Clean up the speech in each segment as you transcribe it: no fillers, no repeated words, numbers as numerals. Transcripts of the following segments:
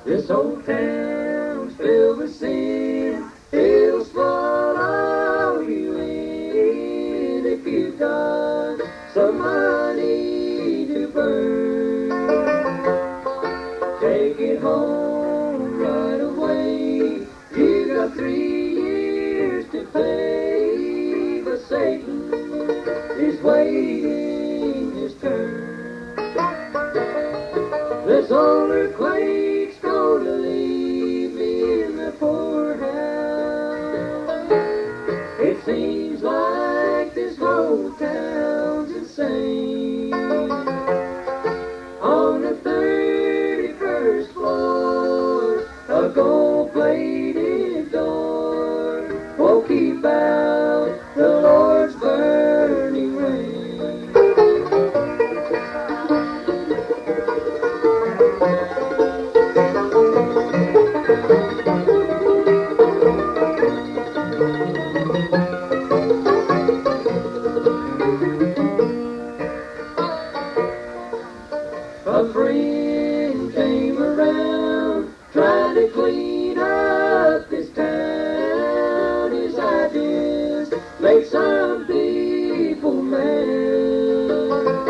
This old town's filled with sin. It'll swallow you in if you've got some money to burn. Take it home right away. You got 3 years to pay, but Satan is waiting his turn. This old earthquake's gonna leave me in the poorhouse. It seems like this whole town's insane. On the 31st floor, a gold-plated door won't keep out the Lord's burning rain. A friend came around trying to clean up this town. His ideas make some people mad.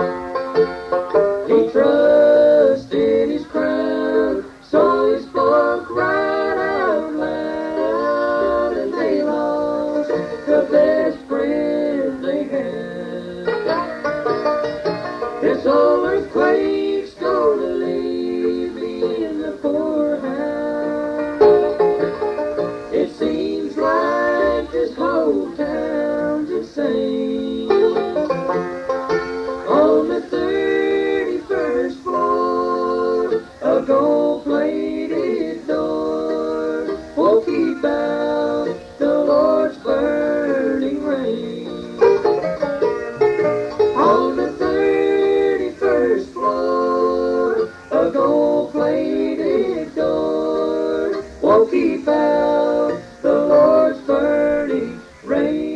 He trusted his crowd, so he spoke right out loud, and they lost the best friend they had. This old earthquake's gonna leave me in the poorhouse. It seems like this whole town's insane. On the 31st floor, a gold-plated door won't keep out the Lord's burning rain. On the 31st floor, a gold-plated door won't keep out the Lord's burning rain.